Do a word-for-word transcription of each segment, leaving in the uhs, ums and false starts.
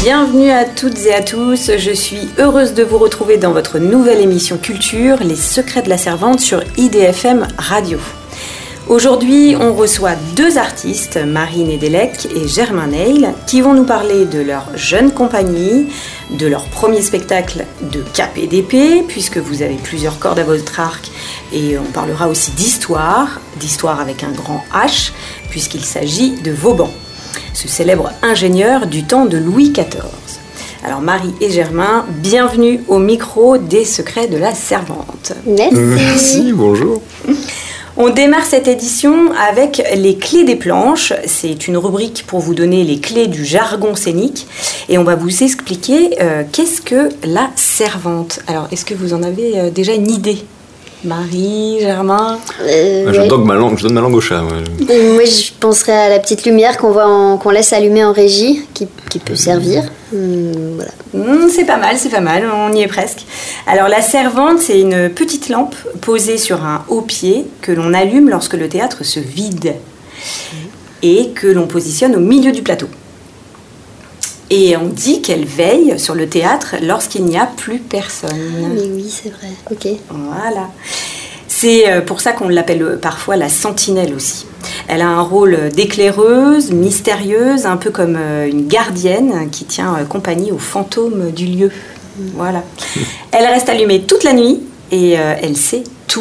Bienvenue à toutes et à tous, je suis heureuse de vous retrouver dans votre nouvelle émission Culture, Les Secrets de la Servante sur I D F M Radio. Aujourd'hui, on reçoit deux artistes, Marie Nedelec et Germain Neil, qui vont nous parler de leur jeune compagnie, de leur premier spectacle de cap et d'épée, puisque vous avez plusieurs cordes à votre arc, et on parlera aussi d'histoire, d'histoire avec un grand H, puisqu'il s'agit de Vauban, ce célèbre ingénieur du temps de Louis quatorze. Alors Marie et Germain, bienvenue au micro des Secrets de la Servante. Merci. Merci, bonjour. On démarre cette édition avec les clés des planches. C'est une rubrique pour vous donner les clés du jargon scénique. Et on va vous expliquer euh, qu'est-ce que la servante. Alors, est-ce que vous en avez euh, déjà une idée ? Marie, Germain euh, je, ouais. donne ma langue, je donne ma langue au chat. Ouais. Euh, moi, je penserais à la petite lumière qu'on, voit en, qu'on laisse allumer en régie, qui, qui peut servir. Hum, voilà. Mmh, c'est pas mal, c'est pas mal, on y est presque. Alors, la servante, c'est une petite lampe posée sur un haut pied que l'on allume lorsque le théâtre se vide et que l'on positionne au milieu du plateau. Et on dit qu'elle veille sur le théâtre lorsqu'il n'y a plus personne. Ah, mais oui, c'est vrai. Ok. Voilà. C'est pour ça qu'on l'appelle parfois la sentinelle aussi. Elle a un rôle d'éclaireuse, mystérieuse, un peu comme une gardienne qui tient compagnie aux fantômes du lieu. Voilà. Elle reste allumée toute la nuit et elle sait tout.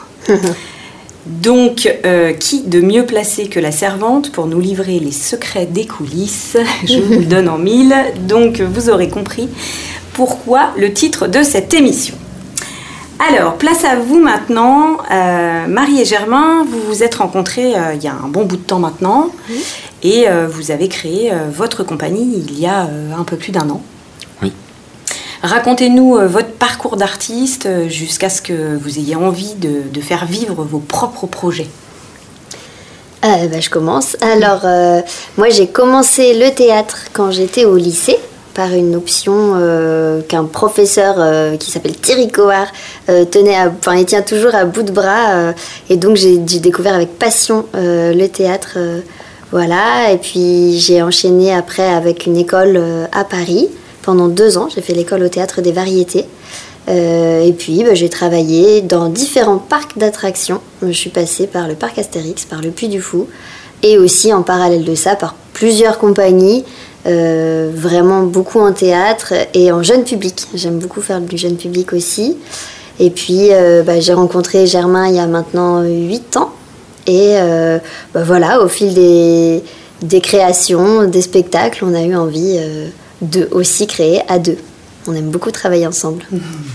Donc, euh, qui de mieux placé que la servante pour nous livrer les secrets des coulisses ? Je vous le donne en mille, donc vous aurez compris pourquoi le titre de cette émission. Alors, place à vous maintenant. Euh, Marie et Germain, vous vous êtes rencontrés euh, il y a un bon bout de temps maintenant, oui. et euh, vous avez créé euh, votre compagnie il y a euh, un peu plus d'un an. Oui. Racontez-nous euh, votre parcours d'artiste euh, jusqu'à ce que vous ayez envie de, de faire vivre vos propres projets. Euh, bah, je commence. Alors, euh, moi, j'ai commencé le théâtre quand j'étais au lycée, par une option euh, qu'un professeur euh, qui s'appelle Thierry Cohard euh, tenait à, enfin, il tient toujours à bout de bras. Euh, et donc, j'ai, j'ai découvert avec passion euh, le théâtre. Euh, voilà. Et puis, j'ai enchaîné après avec une école euh, à Paris. Pendant deux ans, j'ai fait l'école au Théâtre des Variétés. Euh, et puis, bah, j'ai travaillé dans différents parcs d'attractions. Je suis passée par le parc Astérix, par le Puy du Fou, et aussi en parallèle de ça, par plusieurs compagnies, euh, vraiment beaucoup en théâtre et en jeune public. J'aime beaucoup faire du jeune public aussi. Et puis, euh, bah, j'ai rencontré Germain il y a maintenant huit ans. Et euh, bah, voilà, au fil des, des créations, des spectacles, on a eu envie... Euh, de aussi créer à deux. On aime beaucoup travailler ensemble.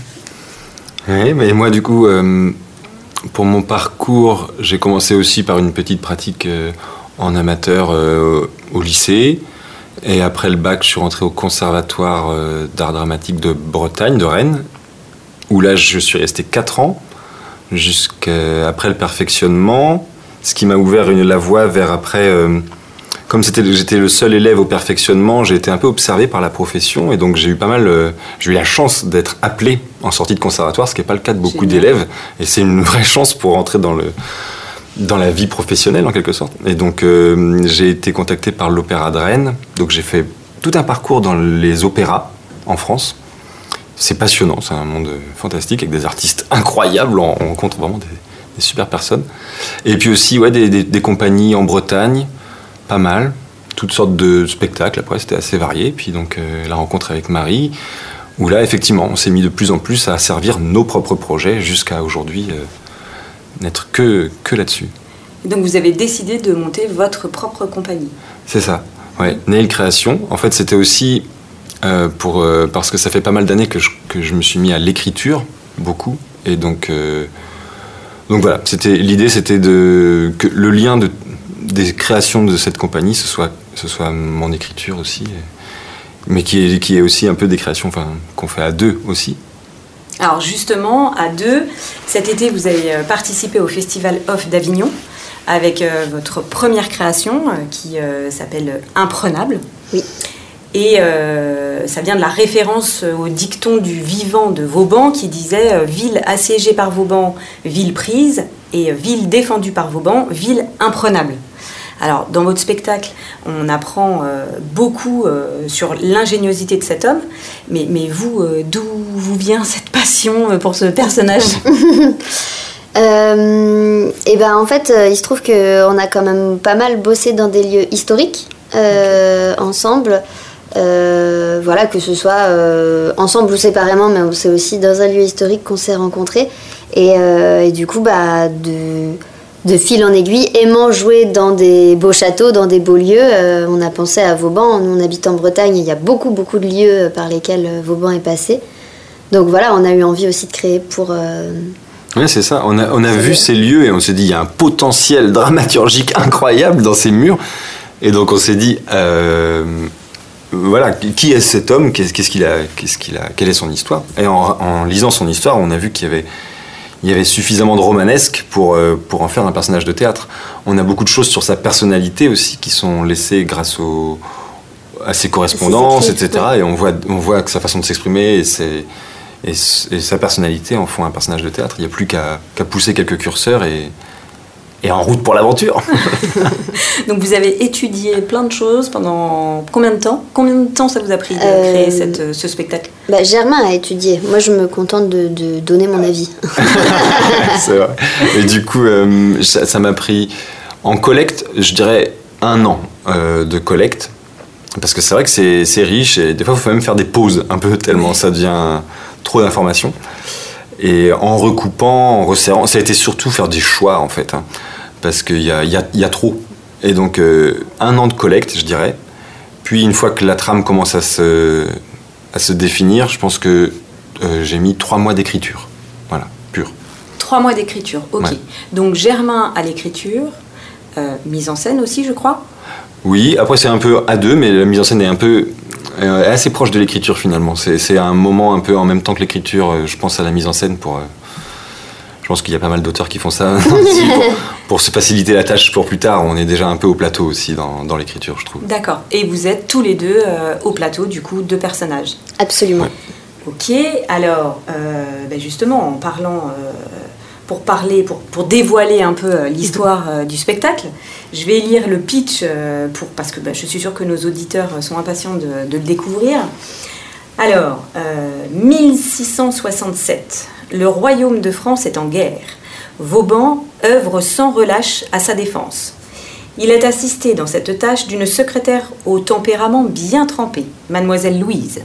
Oui, mais moi du coup, euh, pour mon parcours, j'ai commencé aussi par une petite pratique euh, en amateur euh, au lycée. Et après le bac, je suis rentré au conservatoire euh, d'art dramatique de Bretagne, de Rennes, où là, je suis resté quatre ans, jusqu'après le perfectionnement, ce qui m'a ouvert une, la voie vers après... Euh, Comme c'était, j'étais le seul élève au perfectionnement, j'ai été un peu observé par la profession et donc j'ai eu pas mal, euh, j'ai eu la chance d'être appelé en sortie de conservatoire, ce qui n'est pas le cas de beaucoup Génial. d'élèves, et c'est une vraie chance pour entrer dans le dans la vie professionnelle en quelque sorte. Et donc euh, j'ai été contacté par l'Opéra de Rennes, donc j'ai fait tout un parcours dans les opéras en France. C'est passionnant, c'est un monde fantastique avec des artistes incroyables, on, on rencontre vraiment des, des super personnes. Et puis aussi ouais des, des, des compagnies en Bretagne. Pas mal, toutes sortes de spectacles, après c'était assez varié, puis donc euh, la rencontre avec Marie, où là effectivement on s'est mis de plus en plus à servir nos propres projets jusqu'à aujourd'hui euh, n'être que, que là-dessus. Et donc vous avez décidé de monter votre propre compagnie. C'est ça, ouais. Neil Création, en fait c'était aussi euh, pour, euh, parce que ça fait pas mal d'années que je, que je me suis mis à l'écriture, beaucoup, et donc, euh, donc voilà, c'était, l'idée c'était de, que le lien de des créations de cette compagnie, ce soit, ce soit mon écriture aussi, mais qui est, qui est aussi un peu des créations enfin, qu'on fait à deux aussi. Alors justement, à deux, cet été, vous avez participé au Festival Off d'Avignon avec euh, votre première création euh, qui euh, s'appelle Imprenable. Oui. Et euh, ça vient de la référence au dicton du vivant de Vauban qui disait euh, « Ville assiégée par Vauban, ville prise » et « Ville défendue par Vauban, ville imprenable ». Alors, dans votre spectacle, on apprend euh, beaucoup euh, sur l'ingéniosité de cet homme, mais, mais vous, euh, d'où vous vient cette passion pour ce personnage? euh, Et ben en fait, il se trouve qu'on a quand même pas mal bossé dans des lieux historiques euh, okay. ensemble. Euh, voilà, que ce soit euh, ensemble ou séparément, mais c'est aussi dans un lieu historique qu'on s'est rencontrés. Et, euh, et du coup, bah, de, de fil en aiguille, aimant jouer dans des beaux châteaux, dans des beaux lieux, euh, on a pensé à Vauban. Nous, on habite en Bretagne, il y a beaucoup, beaucoup de lieux par lesquels Vauban est passé. Donc voilà, on a eu envie aussi de créer pour... Euh, oui, c'est ça. On a, on a vu ces lieux et on s'est dit, il y a un potentiel dramaturgique incroyable dans ces murs. Et donc, on s'est dit... Euh, Voilà, qui est cet homme, qu'est-ce qu'il a, qu'est-ce qu'il a, quelle est son histoire? Et en, en lisant son histoire, on a vu qu'il y avait, il y avait suffisamment de romanesque pour, pour en faire un personnage de théâtre. On a beaucoup de choses sur sa personnalité aussi qui sont laissées grâce au, à ses correspondances, et cetera. Et on voit, on voit que sa façon de s'exprimer et, ses, et, et sa personnalité en font un personnage de théâtre. Il n'y a plus qu'à, qu'à pousser quelques curseurs et... Et en route pour l'aventure. Donc vous avez étudié plein de choses pendant combien de temps? Combien de temps ça vous a pris de euh... créer cette, ce spectacle? bah, Germain a étudié. Moi, je me contente de, de donner mon avis. C'est vrai. Et du coup, euh, ça, ça m'a pris en collecte, je dirais un an euh, de collecte. Parce que c'est vrai que c'est, c'est riche et des fois, il faut même faire des pauses un peu tellement ça devient trop d'informations. Et en recoupant, en resserrant, ça a été surtout faire des choix en fait, hein, parce qu'il y a, y a, y a trop. Et donc euh, un an de collecte, je dirais. Puis une fois que la trame commence à se, à se définir, je pense que euh, j'ai mis trois mois d'écriture, voilà, pur. Trois mois d'écriture, ok. Ouais. Donc Germain à l'écriture, euh, mise en scène aussi, je crois. Oui, après c'est un peu à deux, mais la mise en scène est un peu est assez proche de l'écriture finalement. C'est, c'est un moment un peu en même temps que l'écriture, je pense à la mise en scène pour... Je pense qu'il y a pas mal d'auteurs qui font ça aussi pour, pour se faciliter la tâche pour plus tard. On est déjà un peu au plateau aussi dans, dans l'écriture, je trouve. D'accord. Et vous êtes tous les deux euh, au plateau, du coup, deux personnages. Absolument. Ouais. Ok, alors, euh, ben justement, en parlant... Euh, pour parler, pour, pour dévoiler un peu l'histoire euh, du spectacle, je vais lire le pitch euh, pour, parce que bah, je suis sûre que nos auditeurs sont impatients de, de le découvrir. Alors, euh, mille six cent soixante-sept, le royaume de France est en guerre. Vauban œuvre sans relâche à sa défense. Il est assisté dans cette tâche d'une secrétaire au tempérament bien trempé, mademoiselle Louise.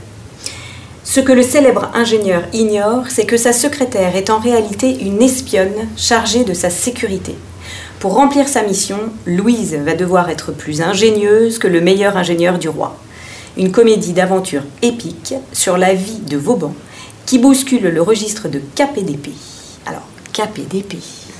Ce que le célèbre ingénieur ignore, c'est que sa secrétaire est en réalité une espionne chargée de sa sécurité. Pour remplir sa mission, Louise va devoir être plus ingénieuse que le meilleur ingénieur du roi. Une comédie d'aventure épique sur la vie de Vauban qui bouscule le registre de K P D P. Alors, K P D P...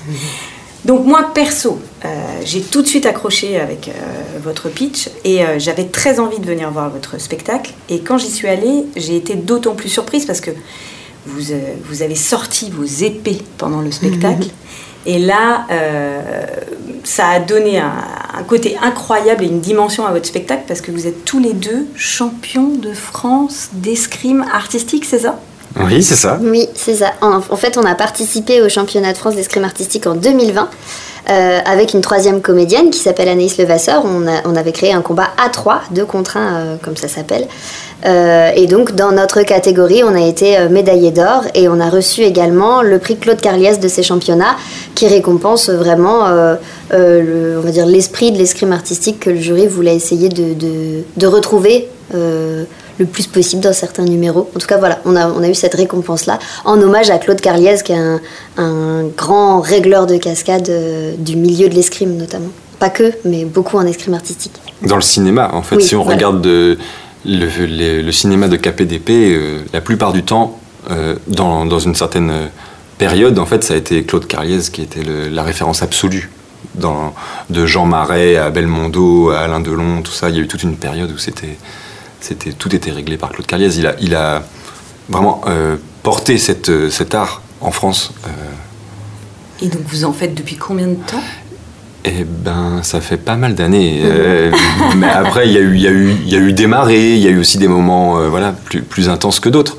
Donc moi, perso, euh, j'ai tout de suite accroché avec euh, votre pitch et euh, j'avais très envie de venir voir votre spectacle. Et quand j'y suis allée, j'ai été d'autant plus surprise parce que vous, euh, vous avez sorti vos épées pendant le spectacle. Et là, euh, ça a donné un, un côté incroyable et une dimension à votre spectacle parce que vous êtes tous les deux champions de France d'escrime artistique, c'est ça ? Oui, c'est ça. Oui, c'est ça. En, en fait, on a participé au championnat de France d'escrime artistique en deux mille vingt euh, avec une troisième comédienne qui s'appelle Anaïs Levasseur. On, a, on avait créé un combat à trois, deux contre un, euh, comme ça s'appelle. Euh, et donc, dans notre catégorie, on a été euh, médaillé d'or et on a reçu également le prix Claude Carliès de ces championnats qui récompense vraiment euh, euh, le, on va dire, l'esprit de l'escrime artistique que le jury voulait essayer de, de, de retrouver euh, le plus possible dans certains numéros. En tout cas, voilà, on a, on a eu cette récompense-là en hommage à Claude Carliès, qui est un, un grand régleur de cascade euh, du milieu de l'escrime, notamment. Pas que, mais beaucoup en escrime artistique. Dans le cinéma, en fait, oui, si on voilà. regarde de, le, le, le cinéma de K P D P, euh, la plupart du temps, euh, dans, dans une certaine période, en fait, ça a été Claude Carliès qui était le, la référence absolue. Dans, de Jean Marais à Belmondo, à Alain Delon, tout ça, il y a eu toute une période où c'était... C'était, tout était réglé par Claude Carliès. Il a, il a vraiment euh, porté cette, cet art en France. Euh. Et donc vous en faites depuis combien de temps ? Eh ben, ça fait pas mal d'années. euh, mais après, il y a eu, il y a eu, il y a eu des marées, il y a eu aussi des moments, euh, voilà, plus, plus intenses que d'autres.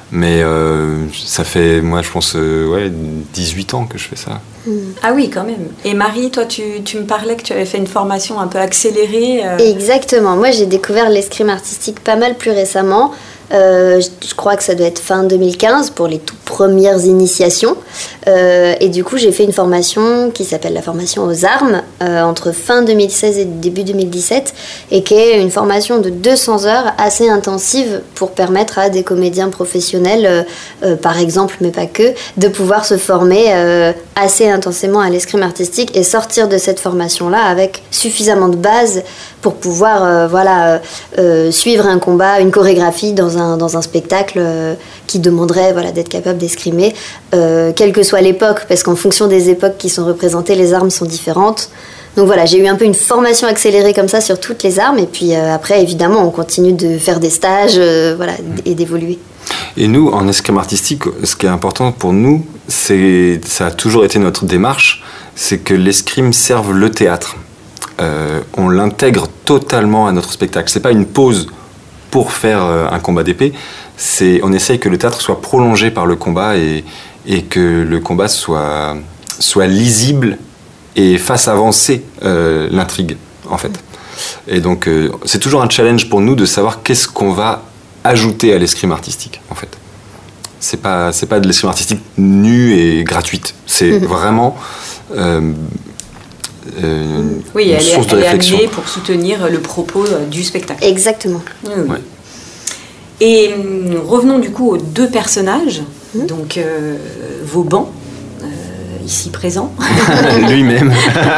Mais euh, ça fait, moi, je pense, euh, ouais, dix-huit ans que je fais ça. Ah oui, quand même. Et Marie, toi, tu, tu me parlais que tu avais fait une formation un peu accélérée. Euh... Exactement. Moi, j'ai découvert l'escrime artistique pas mal plus récemment. Euh, je crois que ça doit être fin deux mille quinze pour les toutes premières initiations. Euh, et du coup, j'ai fait une formation qui s'appelle la formation aux armes euh, entre fin deux mille seize et début deux mille dix-sept et qui est une formation de deux cents heures assez intensive pour permettre à des comédiens professionnels, euh, euh, par exemple, mais pas que, de pouvoir se former euh, assez intensément à l'escrime artistique et sortir de cette formation-là avec suffisamment de base pour pouvoir euh, voilà, euh, suivre un combat, une chorégraphie dans un, dans un spectacle euh, qui demanderait voilà, d'être capable d'escrimer, euh, quelle que soit l'époque, parce qu'en fonction des époques qui sont représentées, les armes sont différentes. Donc voilà, j'ai eu un peu une formation accélérée comme ça sur toutes les armes, et puis euh, après, évidemment, on continue de faire des stages euh, voilà, et d'évoluer. Et nous, en escrime artistique, ce qui est important pour nous, c'est, ça a toujours été notre démarche, c'est que l'escrime serve le théâtre. Euh, on l'intègre totalement à notre spectacle. C'est pas une pause pour faire euh, un combat d'épée. C'est, on essaye que le théâtre soit prolongé par le combat et, et que le combat soit, soit lisible et fasse avancer euh, l'intrigue, en fait. Et donc, euh, c'est toujours un challenge pour nous de savoir qu'est-ce qu'on va ajouter à l'escrime artistique, en fait. C'est pas, c'est pas de l'escrime artistique nue et gratuite. C'est mmh. vraiment... Euh, Euh, oui, elle, est, elle est amenée pour soutenir le propos du spectacle. Exactement. Oui, oui. Ouais. Et euh, revenons du coup aux deux personnages, mmh. donc euh, Vauban, euh, ici présent. Lui-même.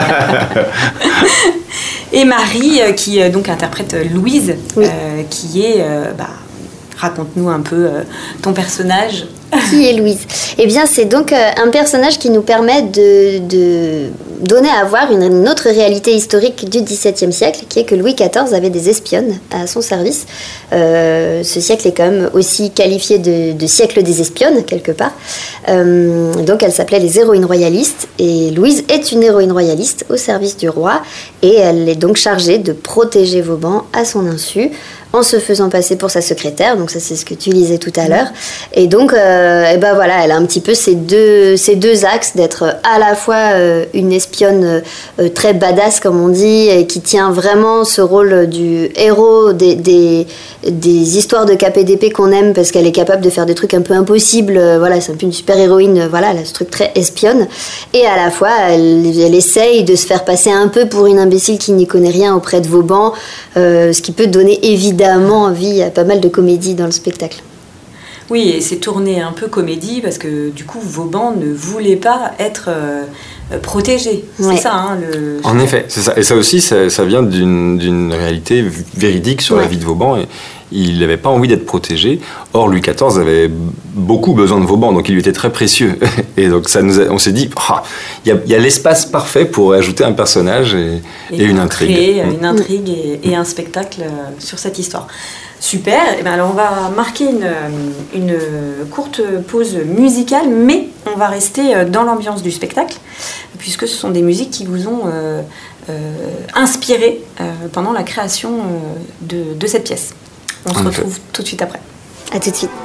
Et Marie, euh, qui euh, donc interprète Louise, oui. euh, qui est... Euh, bah, raconte-nous un peu euh, ton personnage. Qui est Louise ? Eh bien, c'est donc euh, un personnage qui nous permet de, de donner à voir une, une autre réalité historique du XVIIe siècle, qui est que Louis quatorze avait des espionnes à son service. Euh, ce siècle est quand même aussi qualifié de, de siècle des espionnes, quelque part. Euh, donc, elle s'appelait les héroïnes royalistes, et Louise est une héroïne royaliste au service du roi, et elle est donc chargée de protéger Vauban à son insu, en se faisant passer pour sa secrétaire, donc ça c'est ce que tu lisais tout à l'heure. Et donc, euh, et ben voilà, elle a un petit peu ces deux, ces deux axes d'être à la fois euh, une espionne euh, très badass, comme on dit, et qui tient vraiment ce rôle du héros des, des, des histoires de K P D P qu'on aime, parce qu'elle est capable de faire des trucs un peu impossibles, euh, voilà, c'est un peu une super-héroïne, voilà, elle a ce truc très espionne, et à la fois, elle, elle essaye de se faire passer un peu pour une imbécile qui n'y connaît rien auprès de Vauban, euh, ce qui peut donner évidemment évidemment envie à pas mal de comédie dans le spectacle. Oui, et c'est tourné un peu comédie parce que du coup Vauban ne voulait pas être euh, protégé. Ouais. C'est ça, hein, le... En effet, c'est ça. Et ça aussi, ça, ça vient d'une, d'une réalité véridique sur ouais. la vie de Vauban. Et il n'avait pas envie d'être protégé. Or, Louis quatorze avait beaucoup besoin de Vauban, donc il lui était très précieux. Et donc, ça nous a, on s'est dit, il oh, y, y a l'espace parfait pour ajouter un personnage et, et, et une intrigue. Créer une intrigue et, et un spectacle sur cette histoire. Super. Et bien, alors, on va marquer une, une courte pause musicale, mais on va rester dans l'ambiance du spectacle, puisque ce sont des musiques qui vous ont euh, euh, inspiré euh, pendant la création euh, de, de cette pièce. On se retrouve tout de suite après. À tout de suite.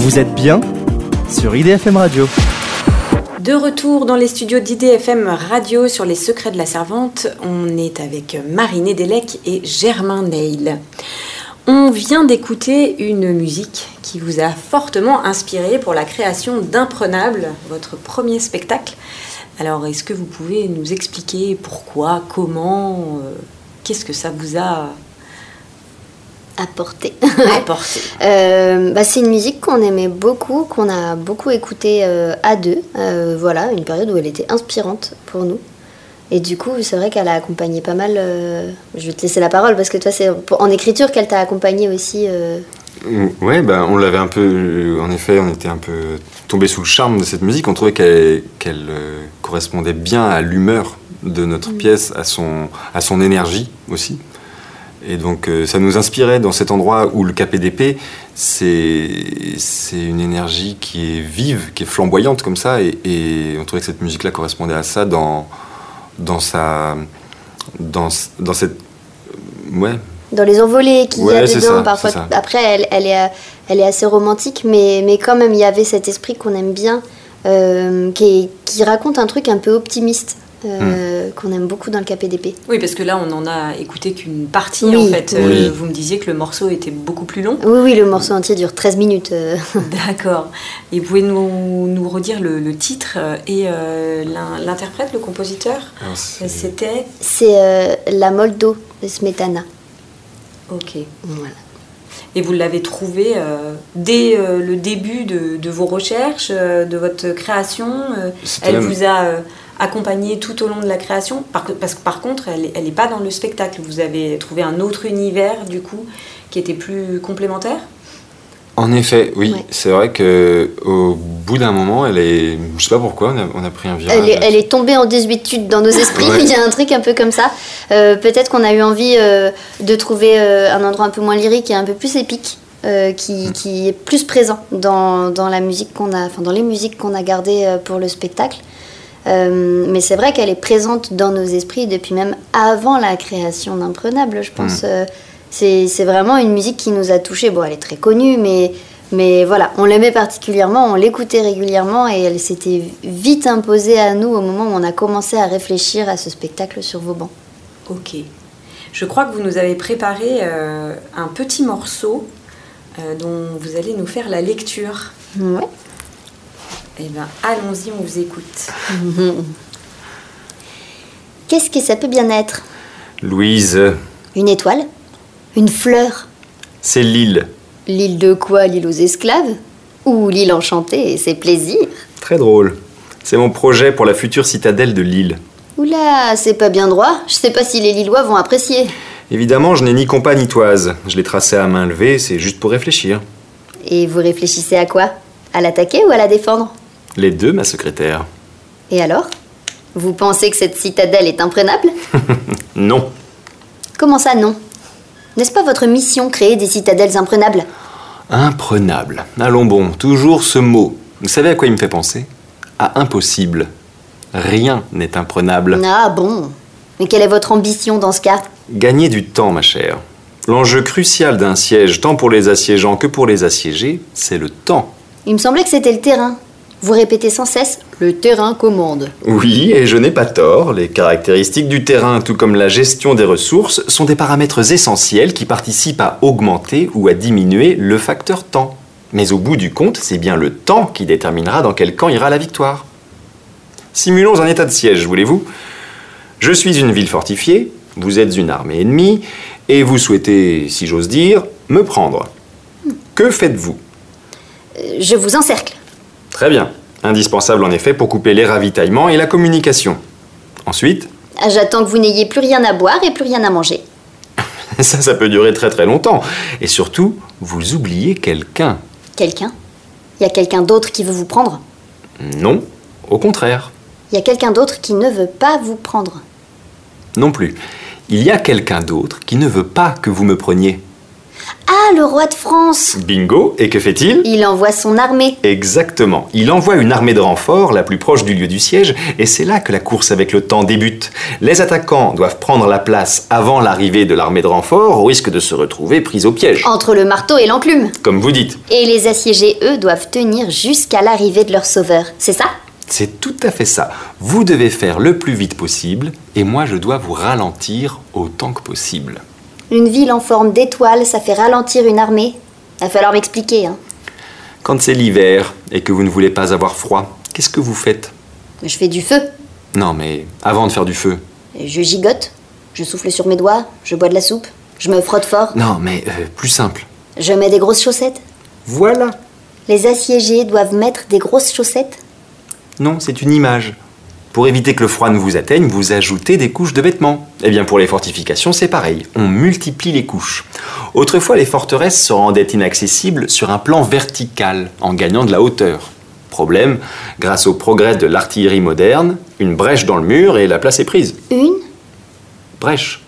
Vous êtes bien sur I D F M Radio. De retour dans les studios d'I D F M Radio sur les secrets de la servante, on est avec Marie Nedelec et Germain Neil. On vient d'écouter une musique qui vous a fortement inspiré pour la création d'Imprenable, votre premier spectacle. Alors, est-ce que vous pouvez nous expliquer pourquoi, comment, euh, qu'est-ce que ça vous a apporté, apporté. euh, bah, C'est une musique qu'on aimait beaucoup, qu'on a beaucoup écoutée euh, à deux. Euh, voilà, une période où elle était inspirante pour nous. Et du coup, c'est vrai qu'elle a accompagné pas mal... Euh, je vais te laisser la parole, parce que toi, c'est en écriture qu'elle t'a accompagné aussi. Euh... Ouais, ben, on l'avait un peu... En effet, on était un peu tombé sous le charme de cette musique. On trouvait qu'elle, qu'elle euh, correspondait bien à l'humeur de notre mmh. pièce, à son, à son énergie aussi. Et donc, euh, ça nous inspirait dans cet endroit où le K P D P, c'est, c'est une énergie qui est vive, qui est flamboyante comme ça. Et, et on trouvait que cette musique-là correspondait à ça dans... dans sa dans dans cette ouais dans les envolées qu'il ouais, y a dedans ça, parfois après elle elle est elle est assez romantique mais mais quand même il y avait cet esprit qu'on aime bien euh, qui qui raconte un truc un peu optimiste euh, mm. qu'on aime beaucoup dans le K P D P. Oui, parce que là, on n'en a écouté qu'une partie, oui. en fait. Oui. Euh, vous me disiez que le morceau était beaucoup plus long. Oui, oui, le morceau entier dure treize minutes. Euh. D'accord. Et vous pouvez nous, nous redire le, le titre et euh, l'interprète, le compositeur ah, c'est... C'était C'est euh, La Moldo de Smetana. Ok. Voilà. Et vous l'avez trouvé euh, dès euh, le début de, de vos recherches, euh, de votre création euh, Elle même... vous a... Euh, accompagnée tout au long de la création, parce que par contre, elle n'est pas dans le spectacle. Vous avez trouvé un autre univers, du coup, qui était plus complémentaire ? En effet, oui. Ouais. C'est vrai qu'au bout d'un moment, elle est... Je ne sais pas pourquoi, on a, on a pris un virage. Elle est, elle est tombée en désuétude dans nos esprits. Ouais. Il y a un truc un peu comme ça. Euh, peut-être qu'on a eu envie euh, de trouver euh, un endroit un peu moins lyrique et un peu plus épique, euh, qui, mmh. qui est plus présent dans, dans, la musique qu'on a, enfin, dans les musiques qu'on a gardées euh, pour le spectacle. Euh, mais c'est vrai qu'elle est présente dans nos esprits depuis même avant la création d'Imprenable, je pense. Mmh. Euh, c'est, c'est vraiment une musique qui nous a touchés. Bon, elle est très connue, mais, mais voilà, on l'aimait particulièrement, on l'écoutait régulièrement et elle s'était vite imposée à nous au moment où on a commencé à réfléchir à ce spectacle sur vos bancs. Ok. Je crois que vous nous avez préparé euh, un petit morceau euh, dont vous allez nous faire la lecture. Ouais. Eh bien, allons-y, on vous écoute. Qu'est-ce que ça peut bien être ? Louise. Une étoile ? Une fleur ? C'est l'île. L'île de quoi ? L'île aux esclaves ? Ou l'île enchantée et ses plaisirs ? Très drôle. C'est mon projet pour la future citadelle de Lille. Oula, c'est pas bien droit. Je sais pas si les Lillois vont apprécier. Évidemment, je n'ai ni compas ni toise. Je l'ai tracé à main levée, c'est juste pour réfléchir. Et vous réfléchissez à quoi ? À l'attaquer ou à la défendre ? Les deux, ma secrétaire. Et alors ? Vous pensez que cette citadelle est imprenable ? Non. Comment ça, non ? N'est-ce pas votre mission, créer des citadelles imprenables ? Imprenable. Allons bon, toujours ce mot. Vous savez à quoi il me fait penser ? À impossible. Rien n'est imprenable. Ah bon ? Mais quelle est votre ambition dans ce cas ? Gagner du temps, ma chère. L'enjeu crucial d'un siège, tant pour les assiégeants que pour les assiégés, c'est le temps. Il me semblait que c'était le terrain. Vous répétez sans cesse « le terrain commande ». Oui, et je n'ai pas tort. Les caractéristiques du terrain, tout comme la gestion des ressources, sont des paramètres essentiels qui participent à augmenter ou à diminuer le facteur temps. Mais au bout du compte, c'est bien le temps qui déterminera dans quel camp ira la victoire. Simulons un état de siège, voulez-vous ? Je suis une ville fortifiée, vous êtes une armée ennemie, et vous souhaitez, si j'ose dire, me prendre. Que faites-vous ? Je vous encercle. Très bien. Indispensable en effet pour couper les ravitaillements et la communication. Ensuite ? J'attends que vous n'ayez plus rien à boire et plus rien à manger. Ça, ça peut durer très très longtemps. Et surtout, vous oubliez quelqu'un. Quelqu'un ? Il y a quelqu'un d'autre qui veut vous prendre ? Non, au contraire. Il y a quelqu'un d'autre qui ne veut pas vous prendre ? Non plus. Il y a quelqu'un d'autre qui ne veut pas que vous me preniez. Ah, le roi de France! Bingo, et que fait-il? Il envoie son armée. Exactement. Il envoie une armée de renfort la plus proche du lieu du siège, et c'est là que la course avec le temps débute. Les attaquants doivent prendre la place avant l'arrivée de l'armée de renfort, au risque de se retrouver pris au piège. Entre le marteau et l'enclume. Comme vous dites. Et les assiégés, eux, doivent tenir jusqu'à l'arrivée de leur sauveur. C'est ça? C'est tout à fait ça. Vous devez faire le plus vite possible, et moi je dois vous ralentir autant que possible. Une ville en forme d'étoile, ça fait ralentir une armée. Il va falloir m'expliquer, hein. Quand c'est l'hiver et que vous ne voulez pas avoir froid, qu'est-ce que vous faites? Je fais du feu. Non, mais avant de faire du feu. Je gigote. Je souffle sur mes doigts. Je bois de la soupe. Je me frotte fort. Non, mais euh, plus simple. Je mets des grosses chaussettes. Voilà. Les assiégés doivent mettre des grosses chaussettes? Non, c'est une image. Pour éviter que le froid ne vous atteigne, vous ajoutez des couches de vêtements. Eh bien, pour les fortifications, c'est pareil. On multiplie les couches. Autrefois, les forteresses se rendaient inaccessibles sur un plan vertical, en gagnant de la hauteur. Problème, grâce au progrès de l'artillerie moderne, une brèche dans le mur et la place est prise. Une? Brèche.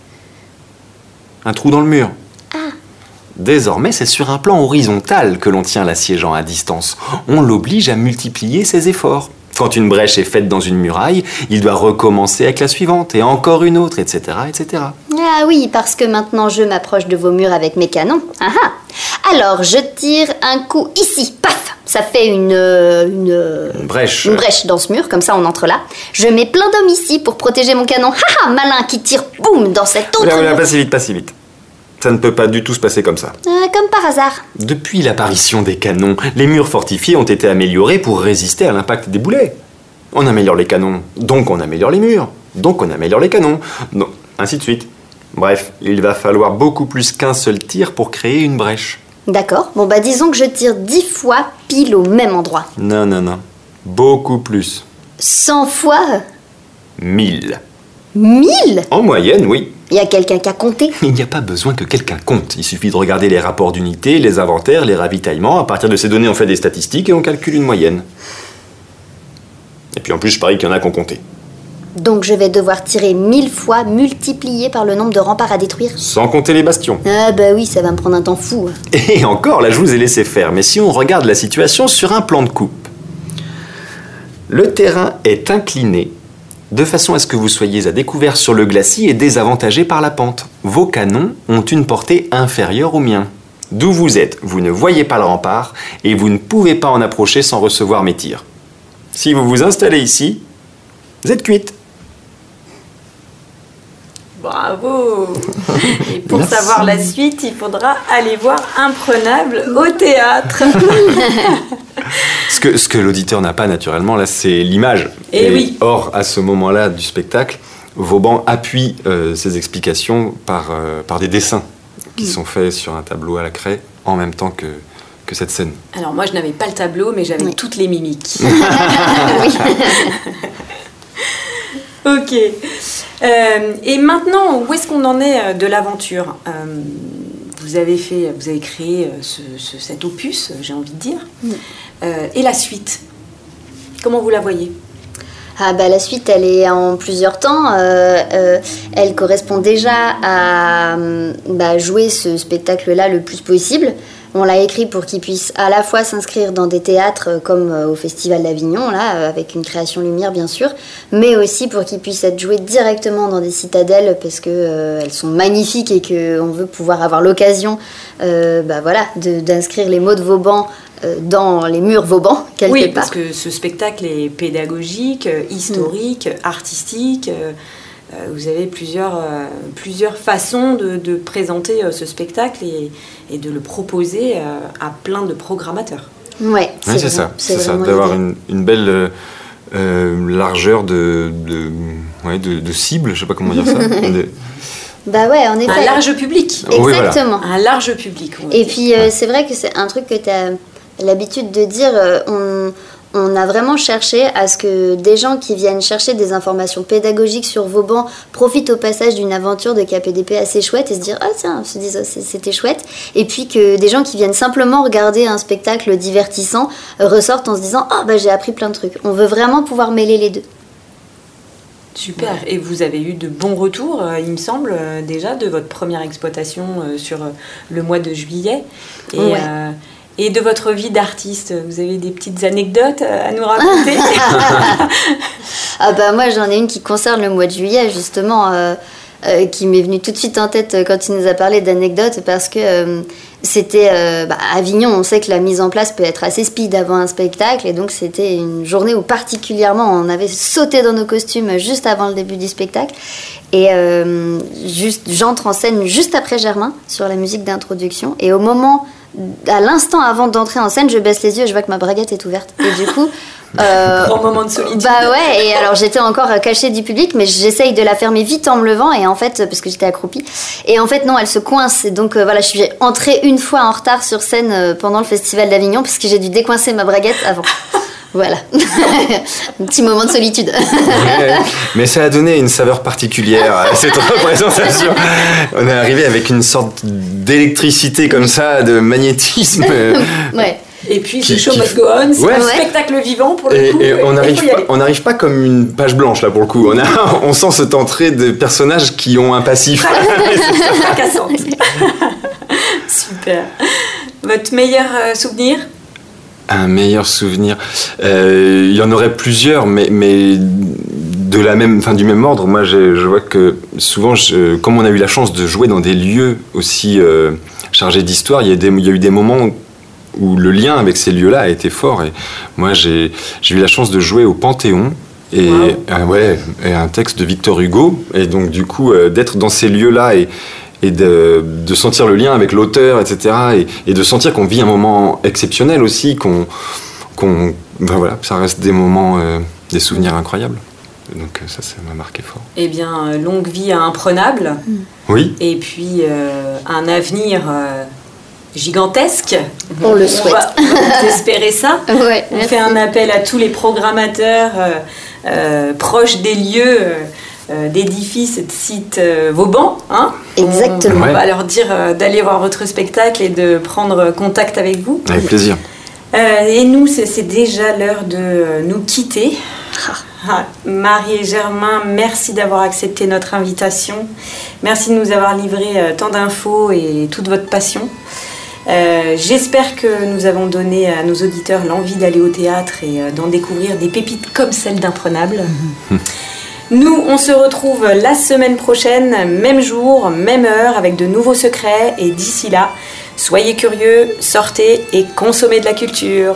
Un trou dans le mur. Ah. Désormais, c'est sur un plan horizontal que l'on tient l'assiégeant à distance. On l'oblige à multiplier ses efforts. Quand une brèche est faite dans une muraille, il doit recommencer avec la suivante, et encore une autre, et cetera, et cetera. Ah oui, parce que maintenant je m'approche de vos murs avec mes canons. Ah ah. Alors, je tire un coup ici, paf. Ça fait une, une... Une brèche. Une brèche dans ce mur, comme ça on entre là. Je mets plein d'hommes ici pour protéger mon canon. Ah ah, malin qui tire, boum, dans cet autre... Voilà, voilà, pas si vite, pas si vite. Ça ne peut pas du tout se passer comme ça. Euh, comme par hasard. Depuis l'apparition des canons, les murs fortifiés ont été améliorés pour résister à l'impact des boulets. On améliore les canons, donc on améliore les murs, donc on améliore les canons, donc ainsi de suite. Bref, il va falloir beaucoup plus qu'un seul tir pour créer une brèche. D'accord, bon bah disons que je tire dix fois pile au même endroit. Non, non, non. Beaucoup plus. Cent fois? Mille. Mille? En moyenne, oui. Il y a quelqu'un qui a compté? Il n'y a pas besoin que quelqu'un compte. Il suffit de regarder les rapports d'unité, les inventaires, les ravitaillements. À partir de ces données, on fait des statistiques et on calcule une moyenne. Et puis en plus, je parie qu'il y en a qui ont compté. Donc je vais devoir tirer mille fois multiplié par le nombre de remparts à détruire? Sans compter les bastions. Ah bah oui, ça va me prendre un temps fou. Et encore, là je vous ai laissé faire. Mais si on regarde la situation sur un plan de coupe, le terrain est incliné de façon à ce que vous soyez à découvert sur le glacis et désavantagé par la pente. Vos canons ont une portée inférieure aux miens. D'où vous êtes, vous ne voyez pas le rempart et vous ne pouvez pas en approcher sans recevoir mes tirs. Si vous vous installez ici, vous êtes cuite. Bravo! Et pour Merci. Savoir la suite, il faudra aller voir Imprenable au théâtre. Ce que, ce que l'auditeur n'a pas naturellement, là, c'est l'image. Et, Et oui. Or, à ce moment-là du spectacle, Vauban appuie euh, ses explications par, euh, par des dessins qui mmh. sont faits sur un tableau à la craie en même temps que, que cette scène. Alors moi, je n'avais pas le tableau, mais j'avais oui. toutes les mimiques. Ok. Euh, et maintenant, où est-ce qu'on en est de l'aventure ? euh, Vous avez fait, vous avez créé ce, ce, cet opus, j'ai envie de dire. Mm. Euh, et la suite, comment vous la voyez ? Ah bah la suite, elle est en plusieurs temps. Euh, euh, elle correspond déjà à bah, jouer ce spectacle-là le plus possible. On l'a écrit pour qu'il puisse à la fois s'inscrire dans des théâtres comme au Festival d'Avignon, là, avec une création lumière bien sûr, mais aussi pour qu'il puisse être joué directement dans des citadelles parce qu'elles euh, sont magnifiques et qu'on veut pouvoir avoir l'occasion euh, bah, voilà, de, d'inscrire les mots de Vauban euh, dans les murs Vauban, quelque oui, part. Oui, parce que ce spectacle est pédagogique, historique, mmh. artistique. Euh, Vous avez plusieurs, euh, plusieurs façons de, de présenter euh, ce spectacle et, et de le proposer euh, à plein de programmateurs. Ouais, c'est, ouais, c'est ça, c'est, c'est ça, d'avoir une, une belle euh, euh, largeur de, de, ouais, de, de cible, je ne sais pas comment dire ça. de... Bah ouais, en effet. Un large public. Exactement. Oui, voilà. Un large public. Et dire. puis, euh, ouais. c'est vrai que c'est un truc que tu as l'habitude de dire, euh, on... On a vraiment cherché à ce que des gens qui viennent chercher des informations pédagogiques sur Vauban profitent au passage d'une aventure de K P D P assez chouette et se dire « Ah tiens, se disent, c'était chouette ». Et puis que des gens qui viennent simplement regarder un spectacle divertissant ressortent en se disant « Ah oh, bah j'ai appris plein de trucs ». On veut vraiment pouvoir mêler les deux. Super. Ouais. Et vous avez eu de bons retours, euh, il me semble, euh, déjà, de votre première exploitation euh, sur euh, le mois de juillet. Et, ouais. euh, et de votre vie d'artiste, vous avez des petites anecdotes à nous raconter? Ah bah moi, j'en ai une qui concerne le mois de juillet, justement, euh, euh, qui m'est venue tout de suite en tête quand il nous a parlé d'anecdotes, parce que euh, c'était euh, bah, à Avignon, on sait que la mise en place peut être assez speed avant un spectacle, et donc c'était une journée où particulièrement on avait sauté dans nos costumes juste avant le début du spectacle, et euh, juste, j'entre en scène juste après Germain sur la musique d'introduction, et au moment, à l'instant avant d'entrer en scène, je baisse les yeux et je vois que ma braguette est ouverte, et du coup Euh, grand moment de solitude. Bah ouais, et alors j'étais encore cachée du public, mais j'essaye de la fermer vite en me levant, et en fait, parce que j'étais accroupie, et en fait non, elle se coince, et donc euh, voilà, je suis entrée une fois en retard sur scène euh, pendant le festival d'Avignon, parce que j'ai dû décoincer ma braguette avant. Voilà, un petit moment de solitude. Ouais, mais ça a donné une saveur particulière à cette représentation. On est arrivé avec une sorte d'électricité comme ça, de magnétisme. Ouais. Et puis, The Show Must Go On, c'est ouais. un spectacle vivant pour le et, coup. Et on n'arrive pas, on n'arrive pas comme une page blanche là pour le coup. On, a, on sent cette entrée de personnages qui ont un passif. Fracassante. Super. Votre meilleur euh, souvenir? Un meilleur souvenir, euh, il y en aurait plusieurs, mais, mais de la même, enfin, du même ordre. Moi, je vois que souvent, je, comme on a eu la chance de jouer dans des lieux aussi euh, chargés d'histoire, il y a des, il y a eu des moments où le lien avec ces lieux-là a été fort. Et moi, j'ai, j'ai eu la chance de jouer au Panthéon, et, wow. euh, ouais, et un texte de Victor Hugo, et donc du coup, euh, d'être dans ces lieux-là et et de, de sentir le lien avec l'auteur, et cetera, et, et de sentir qu'on vit un moment exceptionnel aussi, qu'on, qu'on ben voilà, ça reste des moments, euh, des souvenirs incroyables. Donc ça, ça m'a marqué fort. Eh bien, euh, longue vie à Imprenable. Mmh. Oui. Et puis euh, un avenir euh, gigantesque. On le souhaite. On va, on va espérer ça. Ouais, on merci. fait un appel à tous les programmateurs euh, euh, proches des lieux. Euh, Euh, d'édifices et de sites euh, Vauban, hein. Exactement. On, on va leur dire euh, d'aller voir votre spectacle et de prendre contact avec vous. Avec plaisir. Euh, et nous, c'est, c'est déjà l'heure de euh, nous quitter. Ah, Marie et Germain, merci d'avoir accepté notre invitation. Merci de nous avoir livré euh, tant d'infos et toute votre passion. Euh, j'espère que nous avons donné à nos auditeurs l'envie d'aller au théâtre et euh, d'en découvrir des pépites comme celle d'Imprenable. Mmh. Nous, on se retrouve la semaine prochaine, même jour, même heure, avec de nouveaux secrets. Et d'ici là, soyez curieux, sortez et consommez de la culture.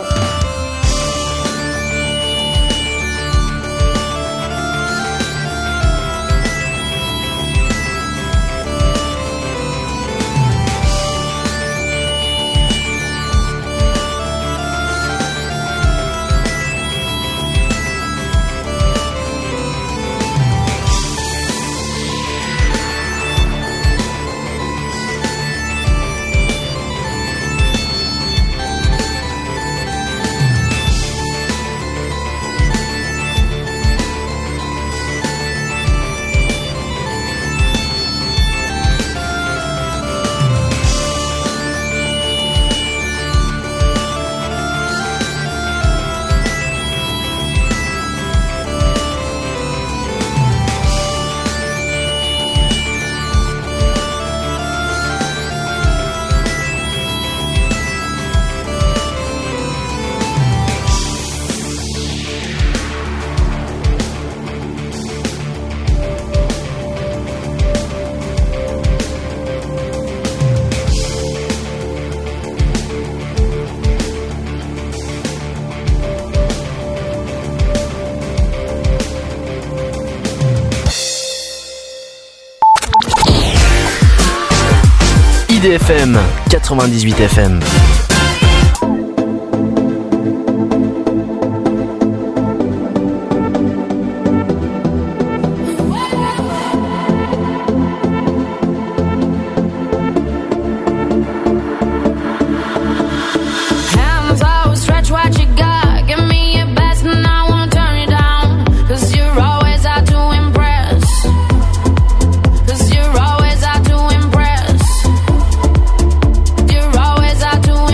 I D F M quatre-vingt-dix-huit F M. Always out to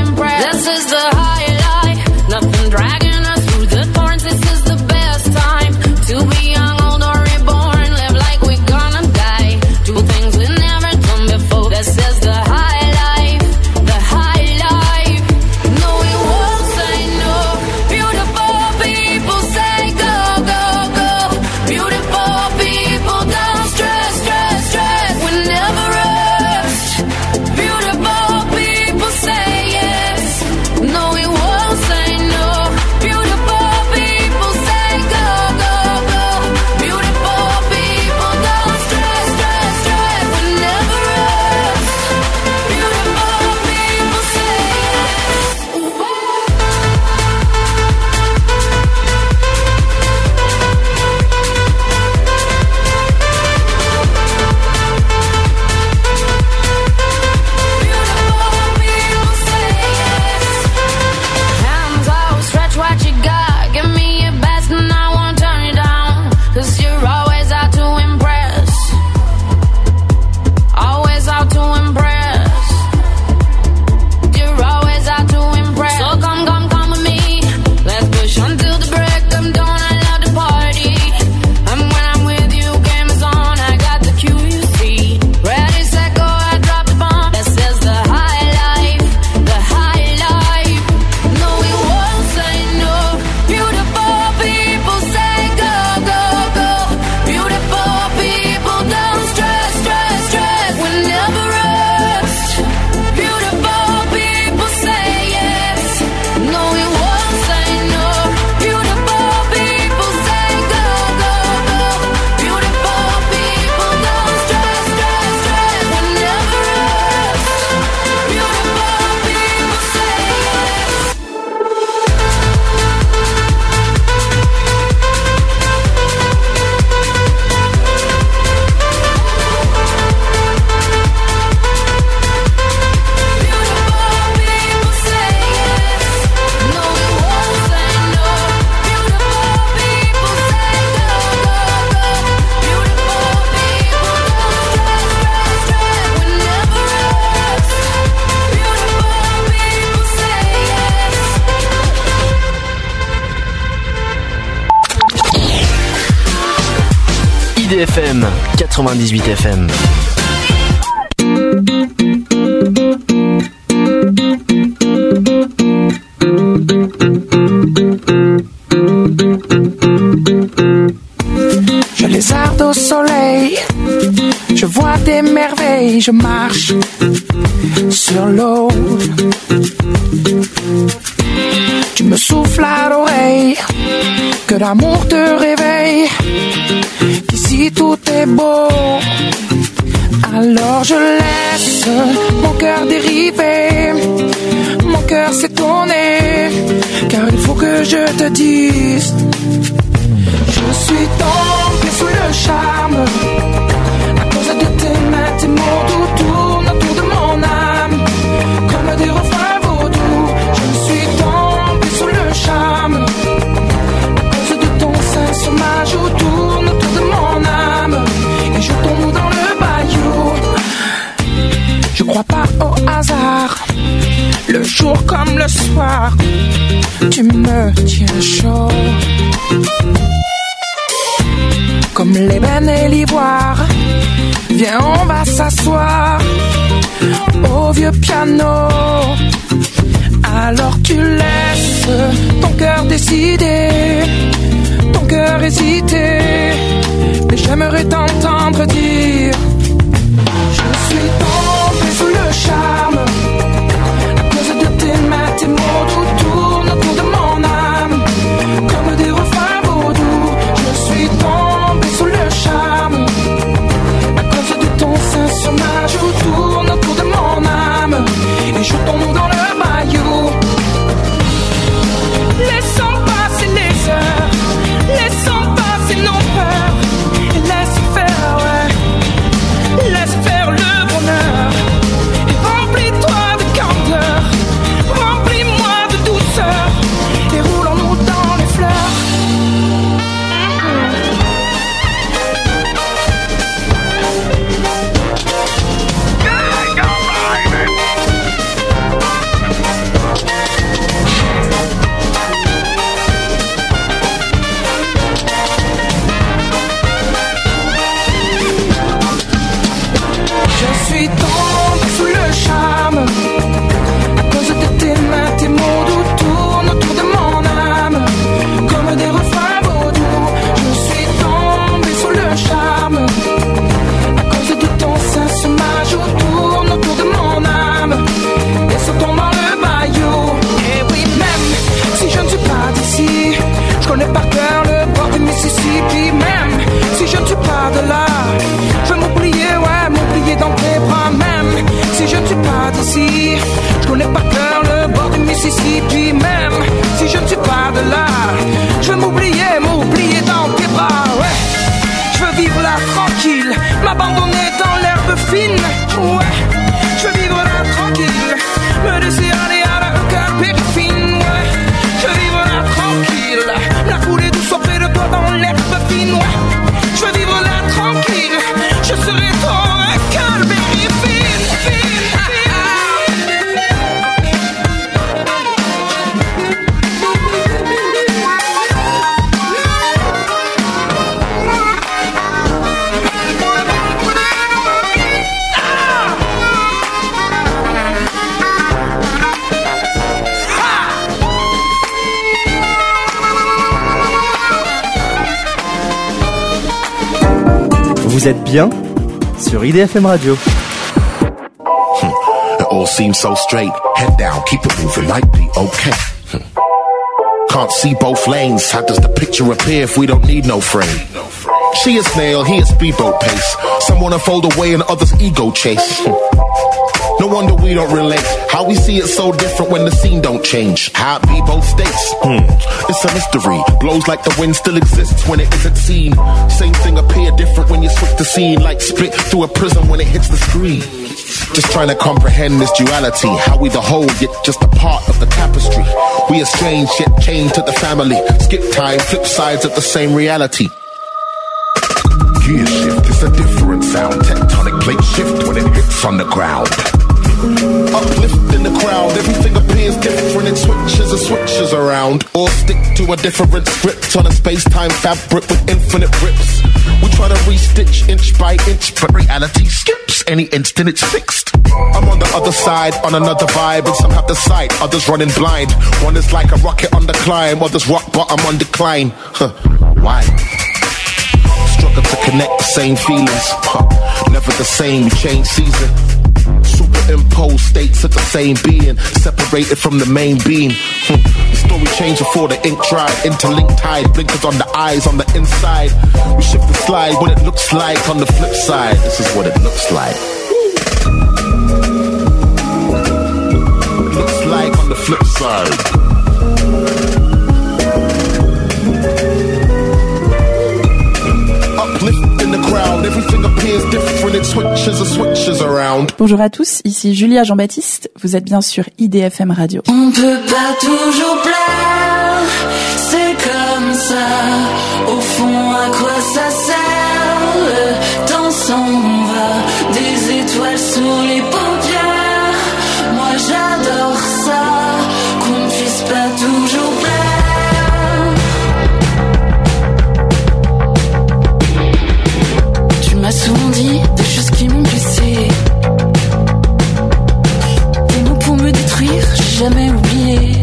I D F M quatre-vingt-dix-huit F M. Je lézarde au soleil, je vois des merveilles, je marche sur l'eau. Tu me souffles à l'oreille, que l'amour te réveille, qu'ici tout est beau. Alors je laisse mon cœur dériver, mon cœur s'étonner, car il faut que je te dise, je suis tombé sous le charme, à cause de tes mains, tes mots tout tournent autour de mon âme, comme des refrains vaudous. Je suis tombé sous le charme, à cause de ton sein sur ma joue, tourne autour de mon âme, et je tombe dans le bayou. Je crois pas au hasard, le jour comme le soir, tu me tiens chaud. Comme l'ébène et l'ivoire, viens on va s'asseoir au vieux piano. Alors tu laisses ton cœur décider, ton cœur hésiter, mais j'aimerais t'entendre dire, je suis tombé sous le charme, à cause de tes mains, tes mots tout tournent autour de mon âme, comme des refrains vaudous. Je suis tombé sous le charme, à cause de ton sein sur ma joue, tourne autour de mon âme, et je tombe dans le bayou. Laissons passer les heures, laissons passer nos peurs, et laisse faire, ouais, laisse faire le bonheur, et remplis-toi de candeur, remplis-moi de douceur, et roulons-nous dans les fleurs. Je suis tombé sous le charme, à cause de tes mains, tes mots doux tournent autour de mon âme, comme des refrains vaudous. Je suis tombé sous le charme, à cause de ton sein sur ma joue, tourne autour de mon âme, et sautons dans le bayou. Et oui, même si je ne suis pas d'ici, je connais par cœur le bord du Mississippi. Même si je ne suis pas de là, je veux m'oublier, ouais, m'oublier dans tes bras. Même si je ne suis pas d'ici, je connais par cœur le bord du Mississippi. Même si je ne suis pas de là, je veux m'oublier, m'oublier dans tes bras, ouais. Je veux vivre là tranquille, m'abandonner dans l'herbe fine, ouais. Je veux vivre là tranquille, me laisser aller à la cœur périfine, ouais. Je veux vivre là tranquille, la couler douce auprès de toi dans l'herbe fine, ouais. Je veux vivre là tranquille, je serai ton cœur périfine, fine, fine. Vous êtes bien sur I D F M Radio. It all seems so straight. Head down, keep it moving, might be okay. Can't see both lanes. How does the picture appear if we don't need no frame? She is snail, he is speedboat pace. Some wanna fold away and others ego chase. No wonder we don't relate. How we see it so different when the scene don't change. How it be both states? Hmm. It's a mystery. Blows like the wind still exists when it isn't seen. Same thing appear different when you switch the scene. Like split through a prism when it hits the screen. Just trying to comprehend this duality. How we the whole, yet just a part of the tapestry. We are strange, yet chained to the family. Skip time, flip sides of the same reality. Gear shift, it's a different sound. Tectonic plate shift when it hits on the ground. Uplift in the crowd, everything appears different. It switches a switch switches around. Or stick to a different script on a space-time fabric with infinite rips. We try to restitch inch by inch, but reality skips. Any instant it's fixed. I'm on the other side, on another vibe, and some have the sight, others running blind. One is like a rocket on the climb, others rock bottom on decline. Huh, why? Struggle to connect the same feelings. Huh, never the same, we change season. Superimposed states of the same being, separated from the main beam. Hmm. The story changed before the ink dried, interlinked tide, blinkers on the eyes on the inside. We shift the slide what it looks like on the flip side. This is what it looks like. It looks like on the flip side. Bonjour à tous, ici Julia Jean-Baptiste, vous êtes bien sur I D F M Radio. On peut pas toujours plaire, c'est comme ça. Au fond, à quoi ça sert? Le temps s'en va, des étoiles sur les paupières. Moi j'adore ça, qu'on puisse pas toujours plaire. Tu m'as souvent dit des choses qui m'ont blessé, des mots pour me détruire, j'ai jamais oublié.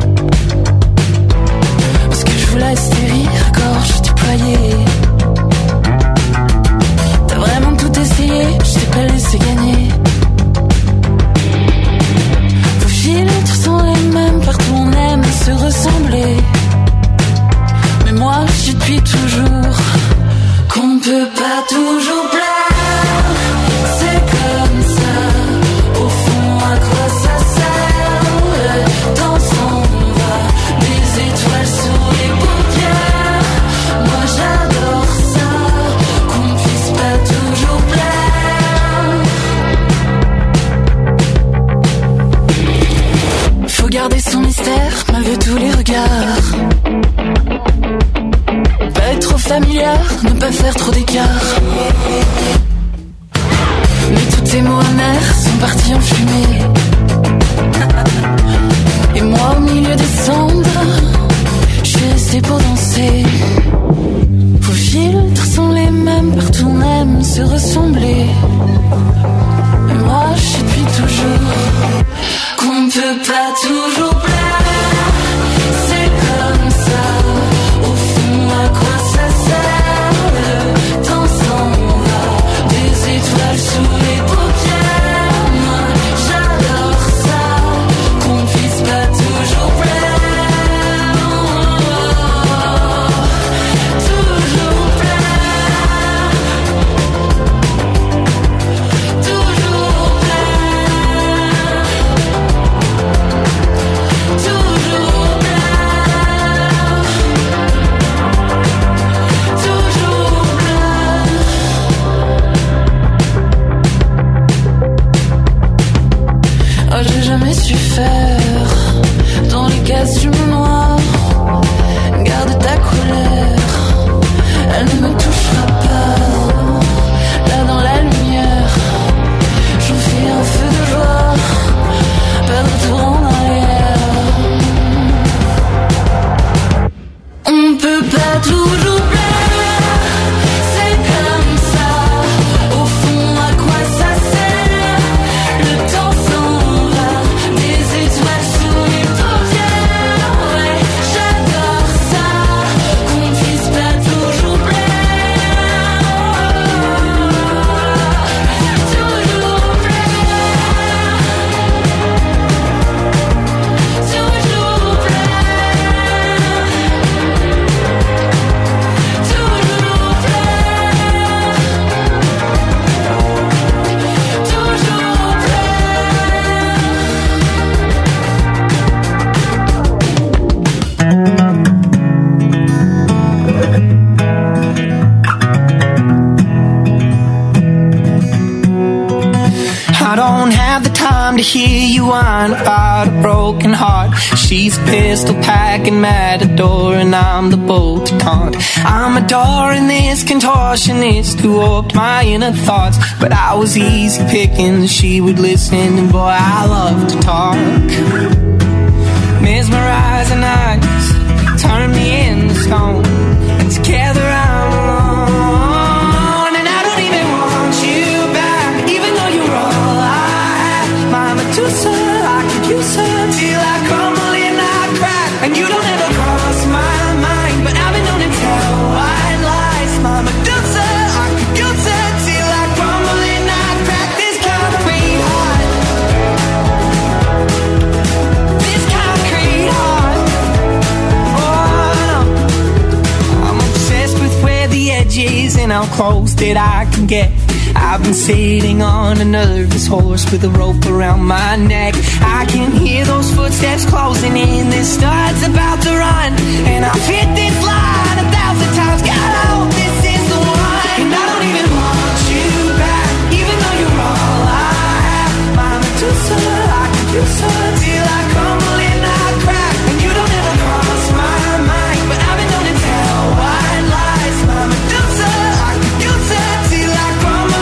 Parce que je voulais rester rire, gorge déployée. T'as vraiment tout essayé, je t'ai pas laissé gagner. Vos filtres sont les mêmes, partout on aime se ressembler. Mais moi je dis depuis toujours qu'on peut pas toujours plaire. C'est comme ça, au fond à quoi ça sert? Le temps s'en va, des étoiles sur les paupières. Moi j'adore ça, qu'on puisse pas toujours plaire. Faut garder son mystère malgré tous les regards. Pas être trop familière, ne pas faire trop d'écart. Mais tous tes mots amers sont partis en fumée. Et moi au milieu des cendres, je suis restée pour danser. Vos filtres sont les mêmes, partout on aime se ressembler. Mais moi je sais depuis toujours qu'on peut pas toujours plaire. C'est comme ça, au fond à quoi ça sert? Le temps s'en va, des étoiles sous les paupières. Moi j'adore ça, qu'on puisse pas toujours plaire. Toujours plaire. Toujours plaire. Toujours plaire. Toujours plaire. Oh, j'ai jamais su faire dans les cases du noir. Garde ta colère, elle ne me touchera pas. Là dans la lumière, j'en fais un feu de joie. Pas de retour en arrière. On peut pas toujours plaire. C'est comme ça, au fond à quoi ça sert? Le temps s'en va, des étoiles sous les paupières. Ouais, j'adore ça, qu'on puisse pas toujours plaire. Toujours plaire. Toujours plaire. Toujours plaire. Toujours I don't have the time to hear you whine about a broken heart. She's pistol packing matador and I'm the bolt to taunt. I'm adoring this contortionist who warped my inner thoughts. But I was easy picking, she would listen and boy I love to talk. Mesmerizing, I could use her till I crumble and I crack. And you don't ever cross my mind, but I've been known to tell white lies. My Medusa, I could use her till I crumble and I crack. This concrete heart, this concrete heart. Oh no, I'm obsessed with where the edge is and how close that I can get. I've been sitting on a nervous horse with a rope around my neck. I can hear those footsteps closing in. This star's about to run, and I've hit this line a thousand times. God, I hope this is the one. And I don't even want you back, even though you're all I have. My Medusa, I could use her till I crumble and I crack. And you don't ever cross my mind, but I've been known to tell white lies. My Medusa, I could use her till I crumble.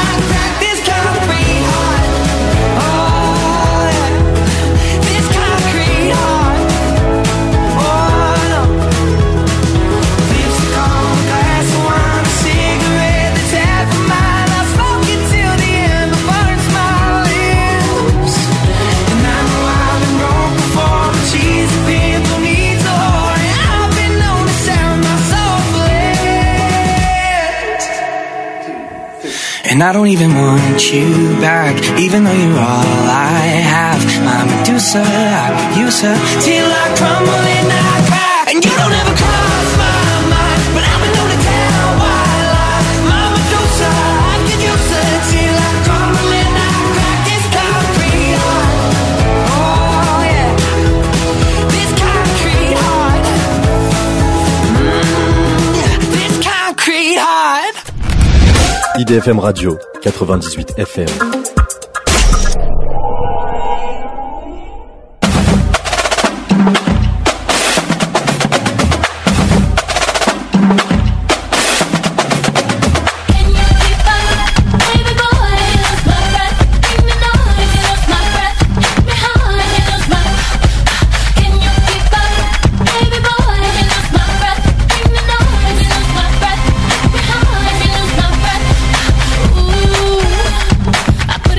And I don't even want you back, even though you're all I have. My Medusa, I could use her till I crumble and I crack. And you don't ever cross my mind, but I've been known to tell white lies. My Medusa, I could use her till I crumble and I crack. This concrete heart, oh yeah, this concrete heart, mm, this concrete heart. I D F M Radio, quatre-vingt-dix-huit F M. Ooh, I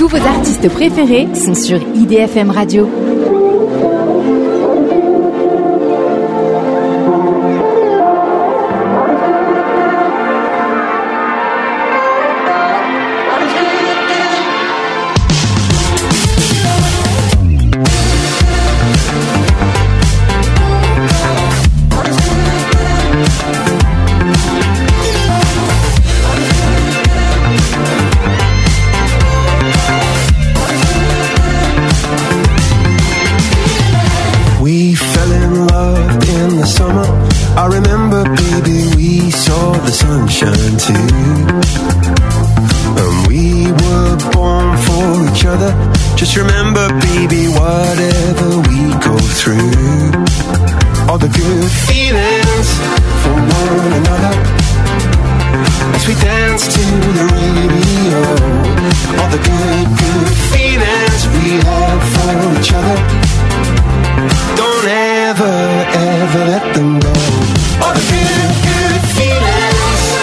Tous vos artistes préférés sont sur I D F M Radio. Just remember, baby, whatever we go through, all the good feelings for one another, as we dance to the radio, all the good, good feelings we have for each other, don't ever, ever let them go, all the good, good feelings.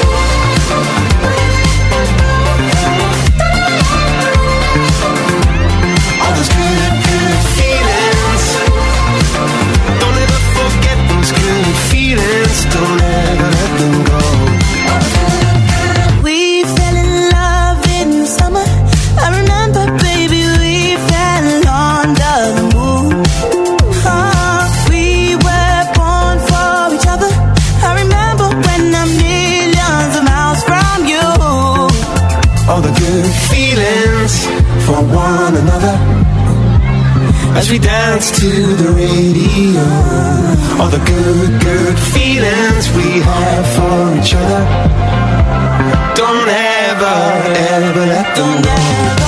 Don't ever let them go. We fell in love in the summer. I remember, baby, we fell under the moon. Oh, we were born for each other. I remember when I'm millions of miles from you. All the good feelings for one another, as we dance to the radio, all the good, good feelings we have for each other, don't ever, ever let them go.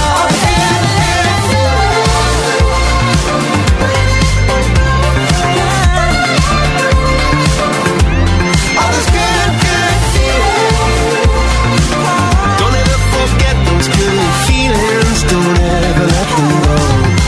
All those good, good feelings, don't ever forget those good feelings, don't ever let them go.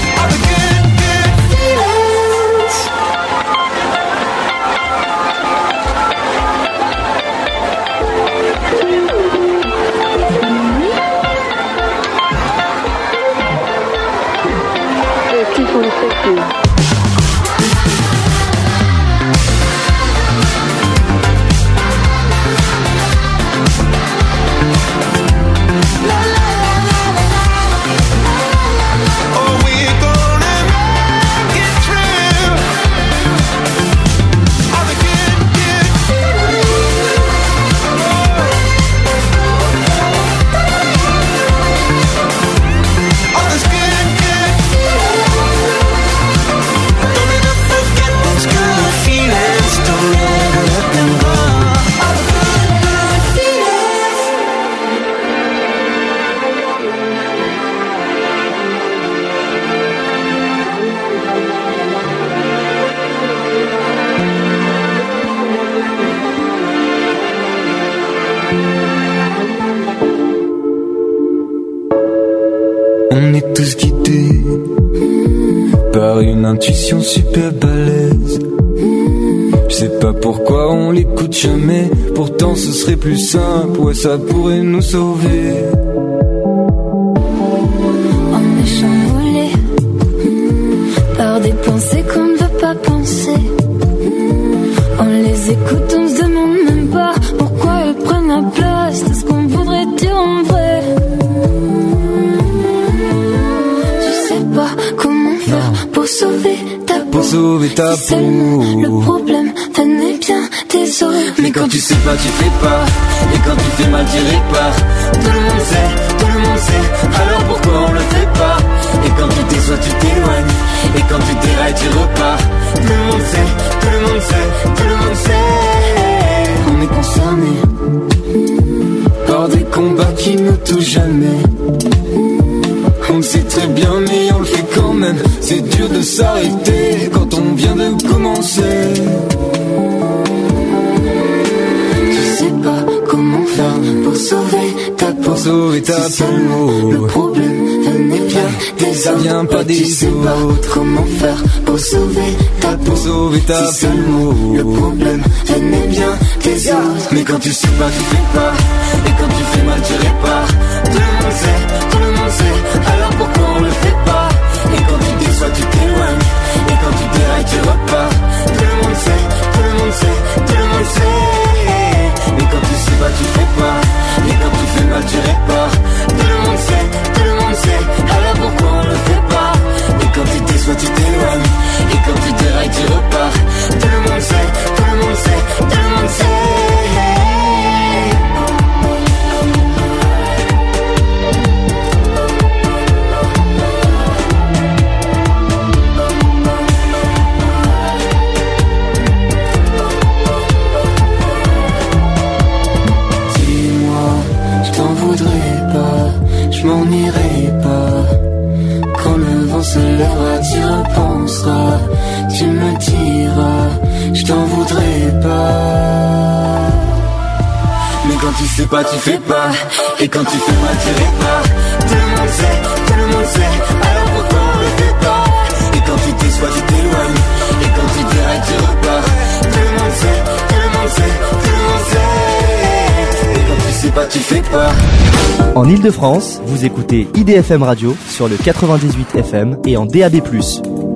On est tous guidés par une intuition super balèze. Je sais pas pourquoi on l'écoute jamais, pourtant ce serait plus simple, ouais ça pourrait nous sauver. On est chamboulé par des pensées qu'on ne veut pas penser. On les écoute, on se demande même pas pourquoi elles prennent la place de ce qu'on voudrait dire en vrai. Comment faire pour sauver ta peau, pour sauver ta si peau. Le problème venait bien des autres. Mais quand tu sais pas, tu fais pas. Et quand tu fais mal, tu répares. Tout le monde sait, tout le monde sait. Alors pourquoi on le fait pas? Et quand tu déçois, tu t'éloignes. Et quand tu dérailles, tu repars. Tout le monde sait, tout le monde sait, tout le monde sait. On est concerné par des combats qui ne touchent jamais. On le sait très bien mais on le fait quand même. C'est dur de s'arrêter quand on vient de commencer. Je sais pas comment faire pour sauver ta peau, pour sauver ta si peau. Le problème venait bien des autres. Vient pas des tu sais autres. Pas comment faire pour sauver ta peau, pour sauver ta si peau. Le problème venait bien des autres. Mais quand tu sais pas, tu fais pas. Et quand tu fais mal, tu répares. Tout le monde sait, tout le monde sait. Alors je m'en irai pas. Quand le vent se lèvera, tu repenseras, tu me diras, je t'en voudrais pas. Mais quand tu sais pas, tu fais pas. Et quand tu fais mal, tu répares. Tout le monde sait, tout le monde sait, alors pourquoi on le fait pas? Et quand tu déçois, tu t'éloignes. Et quand tu dirais, tu repars. Tout le monde sait, tout le monde sait, tout le monde sait. Et quand tu sais pas, tu fais pas. En Ile-de-France, vous écoutez I D F M Radio sur le quatre-vingt-dix-huit F M et en D A B plus.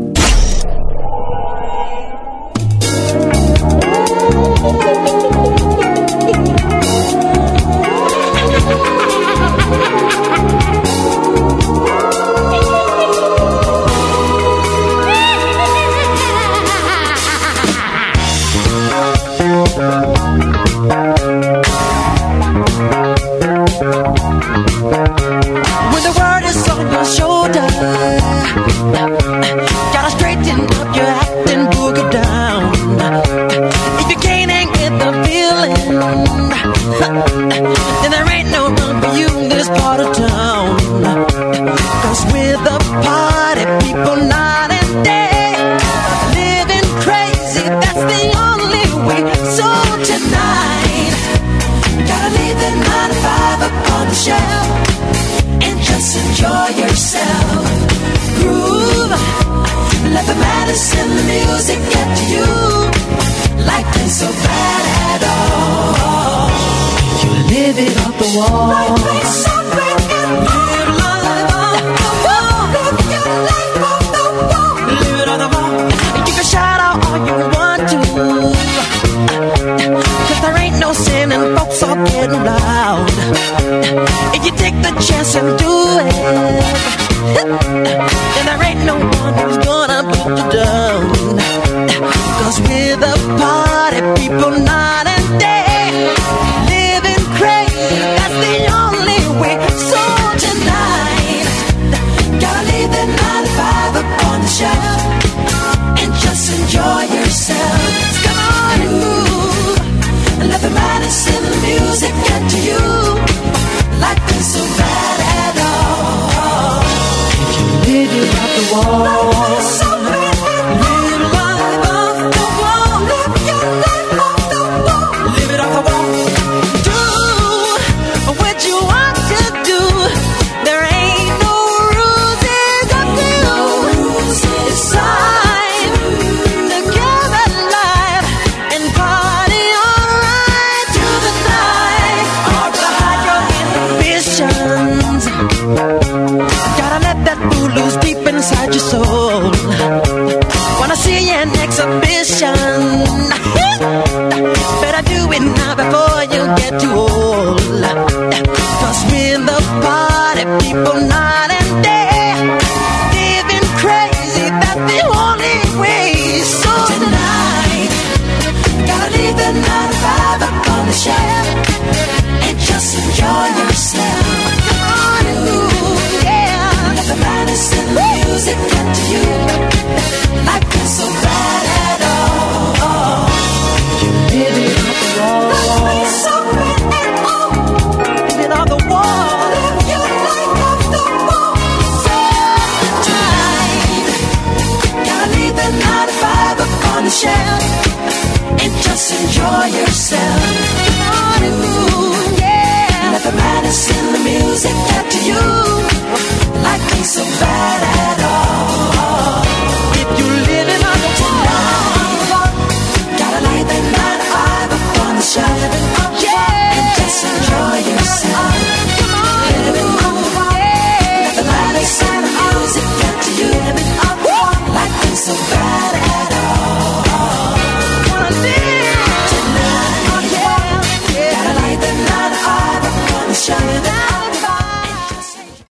When the world is on your shoulder, gotta straighten up your act and boogie down. If you can't hang with the feeling, then there ain't no room for you in this part of town. Cause with the party people night and day, living crazy, that's the only way. So tonight, gotta leave the nine to five up on the shelf and just enjoy yourself. Groove, let the medicine, the music get to you. Life ain't so bad at all. You live it off the wall. Life ain't so bad at all. Live life off the wall. Live your life off the wall. Live it off the wall. You can shout out all you want to, cause there ain't no sin and folks are getting loud. If you take the chance and do it, then there ain't no one who's gonna put you down. Cause with the party people night and day, living crazy, that's the only way. So tonight, gotta leave the nine to five up on the shelf and just enjoy yourself. Come on, move, and let the madness in the music get to you. Life ain't so bad at all. If you live it off the wall. Life ain't so bad at all. Live life off the wall. Live your life off the wall. Live it off the wall. Do what you want to do. There ain't no rules, it's up to you. It's time to get alive and party alright through the night. Hide your inhibitions. Gotta let that fool loose deep inside your soul. Wanna see an exhibition? Better do it now before you get too old. Cause with the party people night and day, living crazy, that's the only way. So tonight, gotta leave the nine to five up on the shelf and just enjoy yourself. Come on, ooh, yeah. Let the madness and the music get to you. Life ain't so bad at all. You live it off the wall. Life ain't so bad at all. Live it off the wall. Live your life off the wall. So tonight, gotta leave the nine to five up on the shelf and just enjoy yourself. Come on, ooh, yeah. Let the madness in the music get to you.